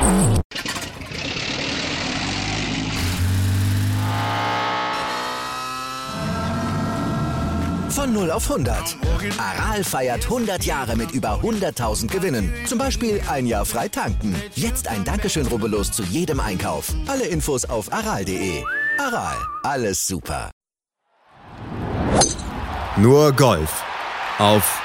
Von 0 auf 100. Aral feiert 100 Jahre mit über 100.000 Gewinnen. Zum Beispiel ein Jahr frei tanken. Jetzt ein Dankeschön, rubbellos zu jedem Einkauf. Alle Infos auf aral.de. Aral, alles super. Nur Golf auf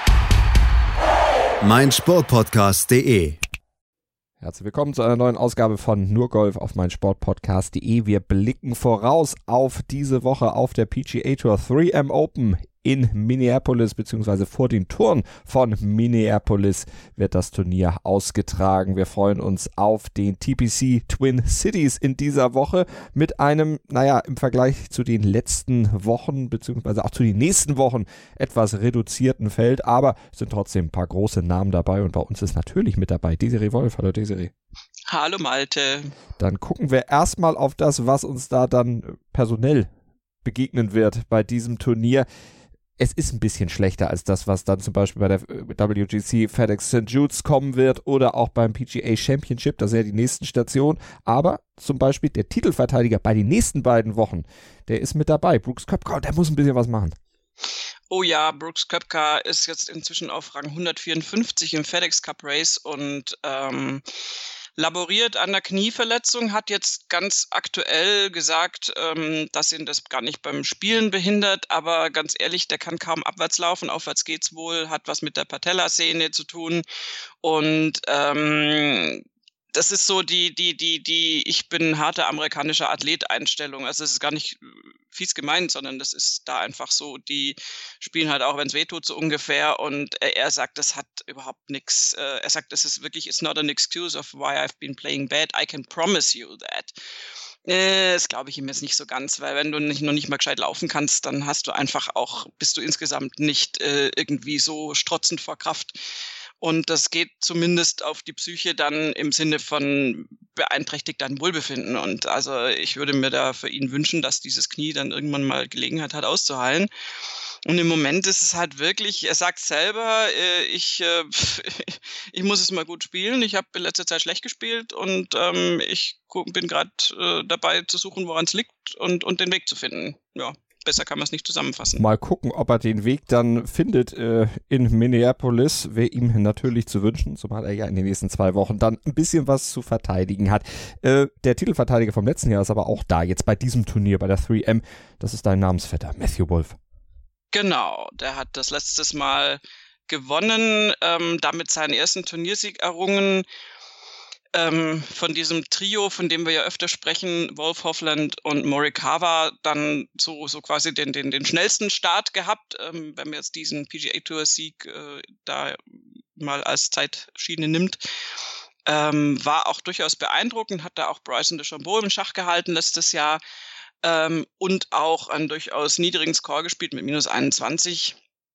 meinsportpodcast.de. Herzlich willkommen zu einer neuen Ausgabe von Nur Golf auf meinsportpodcast.de. Wir blicken voraus auf diese Woche auf der PGA Tour 3M Open in Minneapolis, beziehungsweise vor den Toren von Minneapolis wird das Turnier ausgetragen. Wir freuen uns auf den TPC Twin Cities in dieser Woche mit einem, im Vergleich zu den letzten Wochen, beziehungsweise auch zu den nächsten Wochen etwas reduzierten Feld, aber es sind trotzdem ein paar große Namen dabei und bei uns ist natürlich mit dabei Desiree Wolf. Hallo Desiree. Hallo Malte. Dann gucken wir erstmal auf das, was uns da dann personell begegnen wird bei diesem Turnier. Es ist ein bisschen schlechter als das, was dann zum Beispiel bei der WGC FedEx St. Jude's kommen wird oder auch beim PGA Championship, das ist ja die nächsten Stationen. Aber zum Beispiel der Titelverteidiger bei den nächsten beiden Wochen, der ist mit dabei. Brooks Koepka, der muss ein bisschen was machen. Oh ja, Brooks Koepka ist jetzt inzwischen auf Rang 154 im FedEx Cup Race und laboriert an der Knieverletzung, hat jetzt ganz aktuell gesagt, dass ihn das gar nicht beim Spielen behindert, aber ganz ehrlich, der kann kaum abwärts laufen, aufwärts geht's wohl, hat was mit der Patellasehne zu tun und das ist so die ich bin harter amerikanischer Athlet-Einstellung. Also es ist gar nicht fies gemeint, sondern das ist da einfach so, die spielen halt auch, wenn es weh tut, so ungefähr. Und er sagt, das hat überhaupt nichts. Er sagt, das ist wirklich, it's not an excuse of why I've been playing bad. I can promise you that. Das glaube ich ihm jetzt nicht so ganz, weil wenn du noch nicht mal gescheit laufen kannst, dann bist du insgesamt nicht irgendwie so strotzend vor Kraft. Und das geht zumindest auf die Psyche dann im Sinne von beeinträchtigt dein Wohlbefinden. Und also ich würde mir da für ihn wünschen, dass dieses Knie dann irgendwann mal Gelegenheit hat auszuheilen. Und im Moment ist es halt wirklich, er sagt selber, ich muss es mal gut spielen. Ich habe in letzter Zeit schlecht gespielt und ich bin gerade dabei zu suchen, woran es liegt und den Weg zu finden. Ja. Besser kann man es nicht zusammenfassen. Mal gucken, ob er den Weg dann findet in Minneapolis. Wäre ihm natürlich zu wünschen, zumal er ja in den nächsten 2 Wochen dann ein bisschen was zu verteidigen hat. Der Titelverteidiger vom letzten Jahr ist aber auch da, jetzt bei diesem Turnier, bei der 3M. Das ist dein Namensvetter, Matthew Wolff. Genau, der hat das letztes Mal gewonnen, damit seinen ersten Turniersieg errungen. Von diesem Trio, von dem wir ja öfter sprechen, Wolff, Hovland und Morikawa, dann so quasi den schnellsten Start gehabt, wenn man jetzt diesen PGA Tour Sieg da mal als Zeitschiene nimmt. War auch durchaus beeindruckend, hat da auch Bryson DeChambeau im Schach gehalten letztes Jahr und auch einen durchaus niedrigen Score gespielt mit minus 21.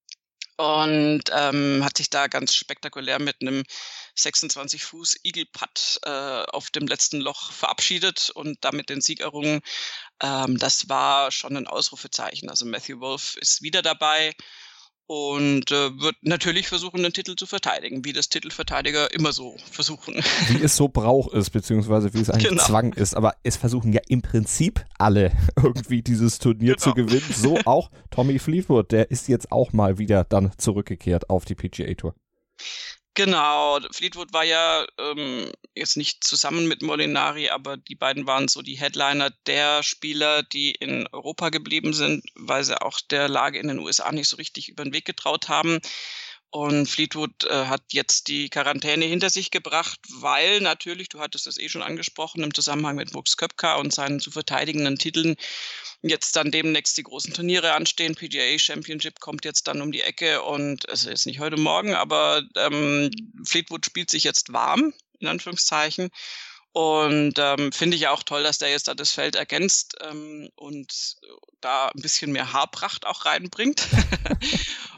Und hat sich da ganz spektakulär mit einem 26 Fuß Eagle Putt auf dem letzten Loch verabschiedet und damit den Sieg errungen. Das war schon ein Ausrufezeichen. Also Matthew Wolff ist wieder dabei und wird natürlich versuchen, den Titel zu verteidigen, wie das Titelverteidiger immer so versuchen. Wie es so Brauch ist, beziehungsweise wie es eigentlich Zwang ist. Aber es versuchen ja im Prinzip alle irgendwie dieses Turnier zu gewinnen. So auch Tommy Fleetwood, der ist jetzt auch mal wieder dann zurückgekehrt auf die PGA Tour. Genau, Fleetwood war ja jetzt nicht zusammen mit Molinari, aber die beiden waren so die Headliner der Spieler, die in Europa geblieben sind, weil sie auch der Lage in den USA nicht so richtig über den Weg getraut haben. Und Fleetwood hat jetzt die Quarantäne hinter sich gebracht, weil natürlich, du hattest es schon angesprochen, im Zusammenhang mit Brooks Koepka und seinen zu verteidigenden Titeln jetzt dann demnächst die großen Turniere anstehen. PGA Championship kommt jetzt dann um die Ecke und es ist nicht heute Morgen, aber Fleetwood spielt sich jetzt warm, in Anführungszeichen. Und finde ich auch toll, dass der jetzt da das Feld ergänzt und da ein bisschen mehr Haarpracht auch reinbringt.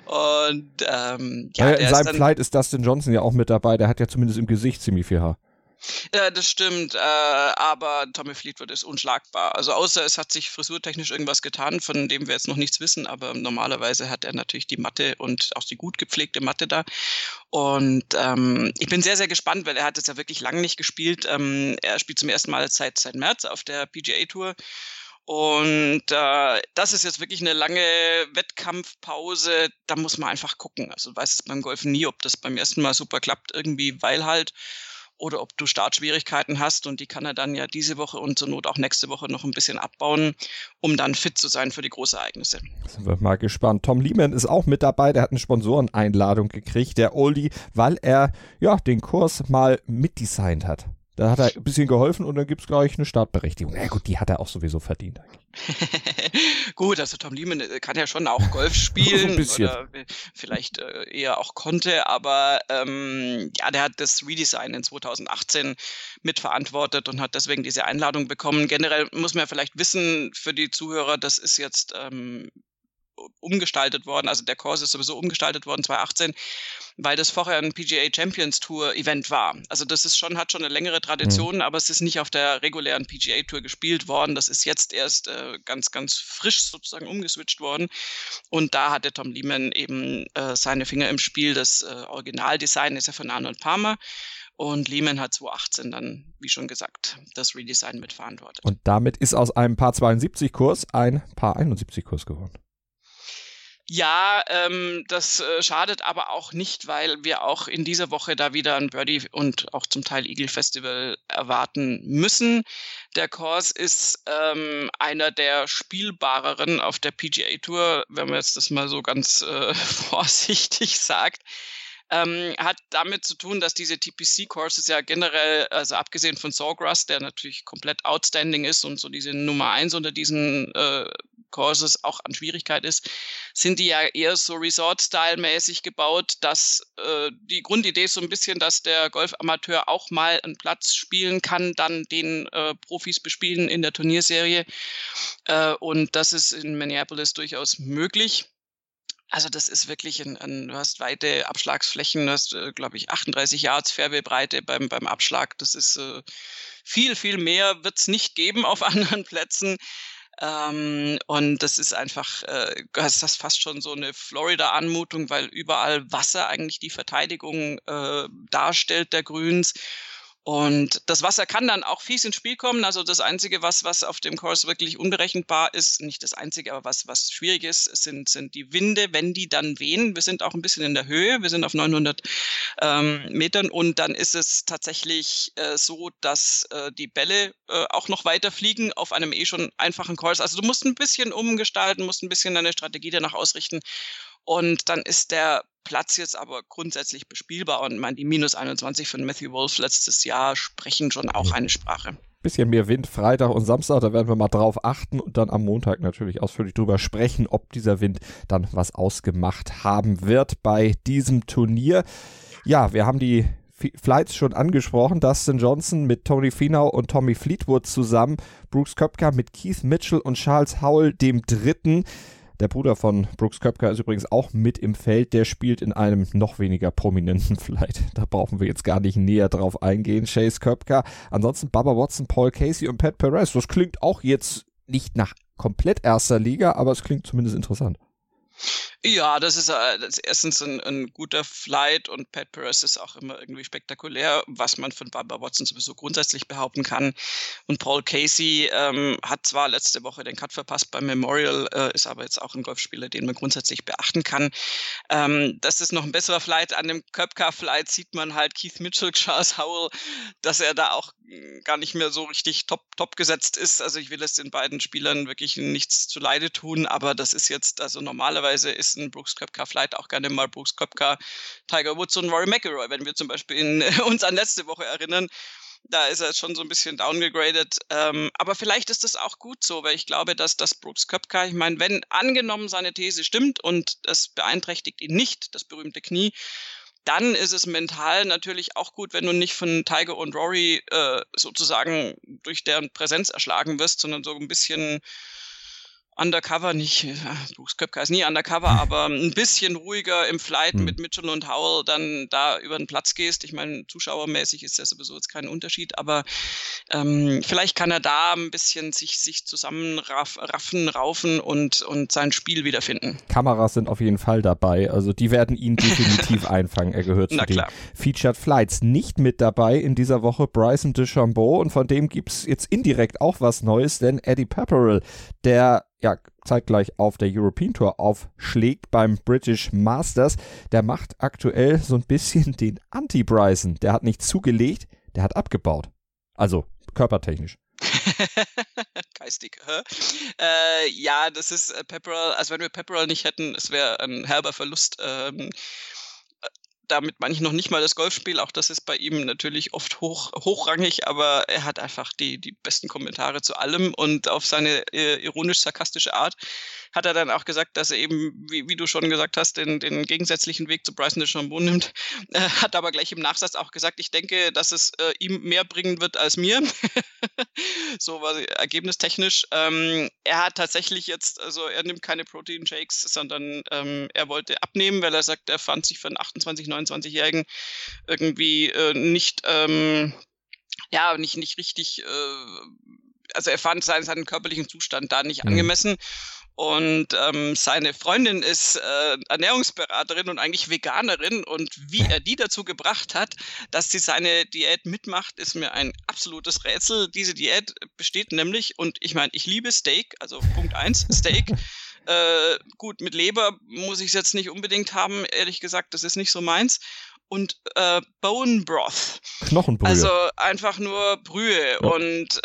Und in seinem Flight ist Dustin Johnson ja auch mit dabei, der hat ja zumindest im Gesicht ziemlich viel Haar. Das stimmt, aber Tommy Fleetwood ist unschlagbar. Also außer es hat sich frisurtechnisch irgendwas getan, von dem wir jetzt noch nichts wissen, aber normalerweise hat er natürlich die Matte und auch die gut gepflegte Matte da. Und ich bin sehr, sehr gespannt, weil er hat jetzt ja wirklich lange nicht gespielt. Er spielt zum ersten Mal seit März auf der PGA-Tour. Und das ist jetzt wirklich eine lange Wettkampfpause. Da muss man einfach gucken. Also du weißt es beim Golfen nie, ob das beim ersten Mal super klappt, irgendwie, weil halt, oder ob du Startschwierigkeiten hast, und die kann er dann ja diese Woche und zur Not auch nächste Woche noch ein bisschen abbauen, um dann fit zu sein für die Großereignisse. Sind wir mal gespannt. Tom Lehman ist auch mit dabei, der hat eine Sponsoreneinladung gekriegt, der Oldie, weil er ja den Kurs mal mitdesignt hat. Da hat er ein bisschen geholfen und dann gibt es gleich eine Startberechtigung. Na gut, die hat er auch sowieso verdient eigentlich. Gut, also Tom Lehman kann ja schon auch Golf spielen. Ein bisschen. Oder vielleicht eher auch konnte, aber ja, der hat das Redesign in 2018 mitverantwortet und hat deswegen diese Einladung bekommen. Generell muss man ja vielleicht wissen für die Zuhörer, das ist jetzt umgestaltet worden, also der Kurs ist sowieso umgestaltet worden 2018, weil das vorher ein PGA Champions Tour Event war. Also das ist hat schon eine längere Tradition, aber es ist nicht auf der regulären PGA Tour gespielt worden. Das ist jetzt erst ganz, ganz frisch sozusagen umgeswitcht worden. Und da hatte Tom Lehman eben seine Finger im Spiel. Das Originaldesign ist ja von Arnold Palmer. Und Lehman hat 2018 dann, wie schon gesagt, das Redesign mitverantwortet. Und damit ist aus einem Par 72 Kurs ein Par 71 Kurs geworden. Ja, das schadet aber auch nicht, weil wir auch in dieser Woche da wieder ein Birdie und auch zum Teil Eagle Festival erwarten müssen. Der Kurs ist einer der spielbareren auf der PGA Tour, wenn man jetzt das mal so ganz vorsichtig sagt. Hat damit zu tun, dass diese TPC-Courses ja generell, also abgesehen von Sawgrass, der natürlich komplett outstanding ist und so diese Nummer 1 unter diesen Courses auch an Schwierigkeit ist, sind die ja eher so Resort-Style-mäßig gebaut, dass die Grundidee ist so ein bisschen, dass der Golfamateur auch mal einen Platz spielen kann, dann den Profis bespielen in der Turnierserie. Und das ist in Minneapolis durchaus möglich. Also das ist wirklich du hast weite Abschlagsflächen, du hast, glaube ich, 38 Yards Fairway-Breite beim Abschlag. Das ist viel, viel mehr wird es nicht geben auf anderen Plätzen. Und das ist einfach, das ist fast schon so eine Florida-Anmutung, weil überall Wasser eigentlich die Verteidigung darstellt der Grüns. Und das Wasser kann dann auch fies ins Spiel kommen. Also das Einzige, was auf dem Kurs wirklich unberechenbar ist, nicht das Einzige, aber was schwierig ist, sind die Winde, wenn die dann wehen. Wir sind auch ein bisschen in der Höhe, wir sind auf 900 Metern und dann ist es tatsächlich so, dass die Bälle auch noch weiter fliegen auf einem schon einfachen Kurs. Also du musst ein bisschen umgestalten, musst ein bisschen deine Strategie danach ausrichten. Und dann ist der Platz jetzt aber grundsätzlich bespielbar. Und die minus 21 von Matthew Wolff letztes Jahr sprechen schon auch eine Sprache. Bisschen mehr Wind Freitag und Samstag, da werden wir mal drauf achten und dann am Montag natürlich ausführlich drüber sprechen, ob dieser Wind dann was ausgemacht haben wird bei diesem Turnier. Ja, wir haben die Flights schon angesprochen. Dustin Johnson mit Tony Finau und Tommy Fleetwood zusammen. Brooks Koepka mit Keith Mitchell und Charles Howell, dem Dritten. Der Bruder von Brooks Koepka ist übrigens auch mit im Feld. Der spielt in einem noch weniger prominenten Flight. Da brauchen wir jetzt gar nicht näher drauf eingehen. Chase Koepka. Ansonsten Bubba Watson, Paul Casey und Pat Perez. Das klingt auch jetzt nicht nach komplett erster Liga, aber es klingt zumindest interessant. Ja, das ist erstens ein guter Flight und Pat Perez ist auch immer irgendwie spektakulär, was man von Bubba Watson sowieso grundsätzlich behaupten kann. Und Paul Casey hat zwar letzte Woche den Cut verpasst beim Memorial, ist aber jetzt auch ein Golfspieler, den man grundsätzlich beachten kann. Das ist noch ein besserer Flight. An dem Koepka-Flight sieht man halt Keith Mitchell, Charles Howell, dass er da auch gar nicht mehr so richtig top gesetzt ist. Also ich will es den beiden Spielern wirklich nichts zuleide tun, aber das ist jetzt, also normalerweise ist ein Brooks Koepka Flight auch gerne mal Brooks Koepka, Tiger Woods und Rory McIlroy, wenn wir zum Beispiel uns an letzte Woche erinnern. Da ist er schon so ein bisschen downgegradet. Aber vielleicht ist das auch gut so, weil ich glaube, dass das Brooks Koepka, ich meine, wenn angenommen seine These stimmt und es beeinträchtigt ihn nicht, das berühmte Knie, dann ist es mental natürlich auch gut, wenn du nicht von Tiger und Rory sozusagen durch deren Präsenz erschlagen wirst, sondern so ein bisschen undercover nicht, Brooks Koepka ist nie undercover, aber ein bisschen ruhiger im Flight mit Mitchell und Howell dann da über den Platz gehst. Ich meine, zuschauermäßig ist das sowieso jetzt kein Unterschied, aber vielleicht kann er da ein bisschen sich raufen und sein Spiel wiederfinden. Kameras sind auf jeden Fall dabei, also die werden ihn definitiv einfangen. Er gehört zu den Featured Flights. Nicht mit dabei in dieser Woche Bryson DeChambeau und von dem gibt es jetzt indirekt auch was Neues, denn Eddie Pepperell, der zeitgleich auf der European Tour aufschlägt beim British Masters, der macht aktuell so ein bisschen den Anti-Bryson. Der hat nicht zugelegt, der hat abgebaut. Also körpertechnisch. Geistig. Ja, das ist Pepperell, also wenn wir Pepperell nicht hätten, es wäre ein herber Verlust. Damit meine ich noch nicht mal das Golfspiel, auch das ist bei ihm natürlich oft hochrangig, aber er hat einfach die besten Kommentare zu allem und auf seine ironisch-sarkastische Art hat er dann auch gesagt, dass er eben, wie du schon gesagt hast, den gegensätzlichen Weg zu Bryson DeChambeau nimmt, hat aber gleich im Nachsatz auch gesagt, ich denke, dass es ihm mehr bringen wird als mir. So war ergebnistechnisch. Er hat tatsächlich jetzt, also er nimmt keine Protein-Shakes, sondern er wollte abnehmen, weil er sagt, er fand sich für einen 28-, 29-Jährigen irgendwie nicht richtig, also er fand seinen körperlichen Zustand da nicht angemessen. Und seine Freundin ist Ernährungsberaterin und eigentlich Veganerin und wie er die dazu gebracht hat, dass sie seine Diät mitmacht, ist mir ein absolutes Rätsel. Diese Diät besteht nämlich, und ich meine, ich liebe Steak, also Punkt 1, Steak. Gut, mit Leber muss ich es jetzt nicht unbedingt haben, ehrlich gesagt, das ist nicht so meins. Und Bone Broth. Knochenbrühe. Also einfach nur Brühe. Ja. Und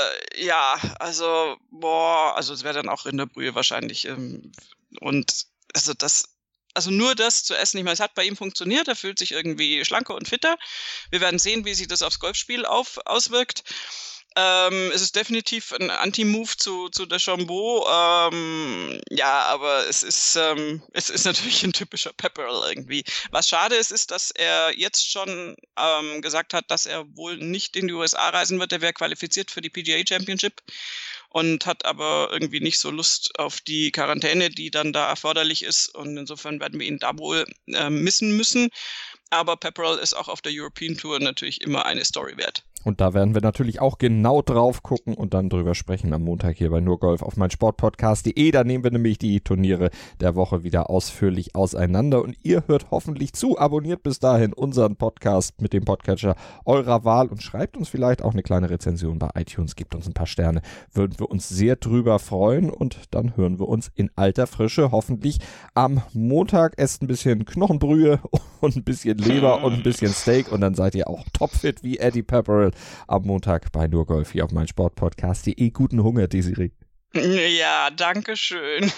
also es wäre dann auch Rinderbrühe wahrscheinlich. Und also nur das zu essen, ich meine, es hat bei ihm funktioniert, er fühlt sich irgendwie schlanker und fitter. Wir werden sehen, wie sich das aufs Golfspiel auswirkt. Es ist definitiv ein Anti-Move zu DeChambeau, aber es ist natürlich ein typischer Pepperell irgendwie. Was schade ist, dass er jetzt schon gesagt hat, dass er wohl nicht in die USA reisen wird, er wäre qualifiziert für die PGA Championship und hat aber irgendwie nicht so Lust auf die Quarantäne, die dann da erforderlich ist und insofern werden wir ihn da wohl missen müssen. Aber Pepperell ist auch auf der European Tour natürlich immer eine Story wert. Und da werden wir natürlich auch genau drauf gucken und dann drüber sprechen am Montag hier bei Nur Golf auf meinsportpodcast.de. Da nehmen wir nämlich die Turniere der Woche wieder ausführlich auseinander und ihr hört hoffentlich zu. Abonniert bis dahin unseren Podcast mit dem Podcatcher eurer Wahl und schreibt uns vielleicht auch eine kleine Rezension bei iTunes, gebt uns ein paar Sterne. Würden wir uns sehr drüber freuen und dann hören wir uns in alter Frische hoffentlich am Montag. Esst ein bisschen Knochenbrühe und ein bisschen Leber und ein bisschen Steak und dann seid ihr auch topfit wie Eddie Pepperell am Montag bei Nur Golf hier auf meinsportpodcast.de. Guten Hunger, Desiree. Ja, danke schön.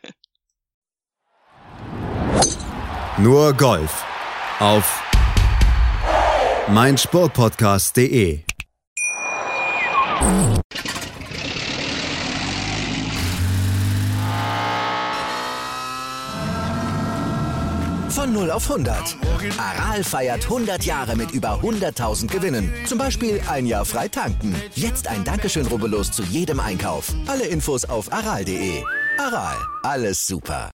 Nur Golf auf meinsportpodcast.de. Von 0 auf 100. Aral feiert 100 Jahre mit über 100.000 Gewinnen. Zum Beispiel ein Jahr frei tanken. Jetzt ein Dankeschön, rubbellos zu jedem Einkauf. Alle Infos auf aral.de. Aral, alles super.